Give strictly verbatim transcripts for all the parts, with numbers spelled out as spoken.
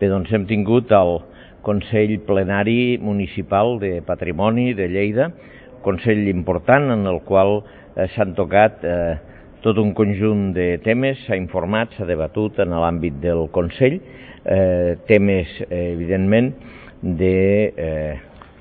Bé, doncs hem tingut el Consell Plenari Municipal de Patrimoni de Lleida, consell important en el qual eh, s'han tocat eh, tot un conjunt de temes, s'ha informat, s'ha debatut en l'àmbit del Consell, eh, temes, eh, evidentment, de eh,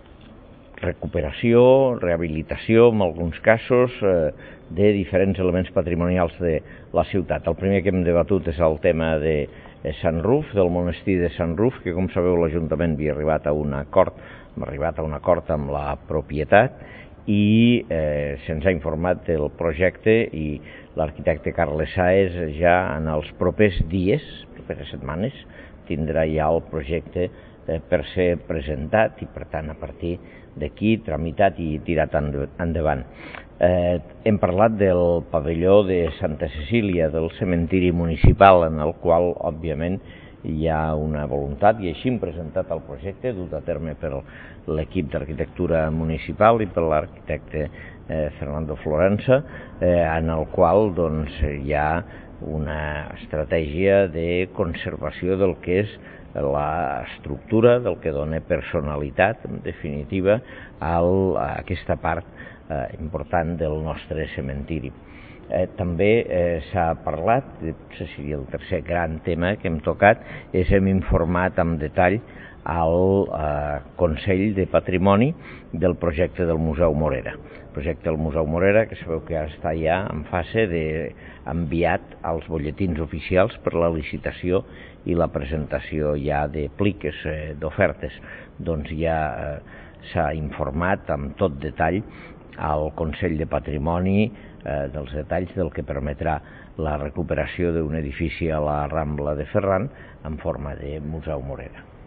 recuperació, rehabilitació, en alguns casos, eh, de diferents elements patrimonials de la ciutat. El primer que hem debatut és el tema de Sant Ruf, del monestir de Sant Ruf, que com sabeu l'Ajuntament havia arribat a un acord, hem arribat a un acord amb la propietat i eh, se'ns ha informat del projecte i l'arquitecte Carles Sáez ja en els propers dies, properes setmanes, tindrà ja el projecte eh, per ser presentat i per tant a partir d'aquí tramitat i tirat endavant. Eh, hem parlat del pavelló de Santa Cecília, del cementiri municipal, en el qual, òbviament, hi ha una voluntat, i així hem presentat el projecte, dut a terme per l'equip d'arquitectura municipal i per l'arquitecte eh, Fernando Florensa, eh, en el qual doncs, hi ha una estratègia de conservació del que és l'estructura, del que dona personalitat, en definitiva, al, a aquesta part eh, important del nostre cementiri. Eh, també eh, s'ha parlat, potser seria el tercer gran tema que hem tocat, és hem informat amb detall al eh, Consell de Patrimoni del projecte del Museu Morera. El projecte del Museu Morera, que sabeu que ara està ja en fase d'enviat als butlletins oficials per la licitació i la presentació ja de pliques, eh, d'ofertes. Doncs ja eh, s'ha informat amb tot detall al Consell de Patrimoni eh, dels detalls del que permetrà la recuperació d'un edifici a la Rambla de Ferran en forma de Museu Morera.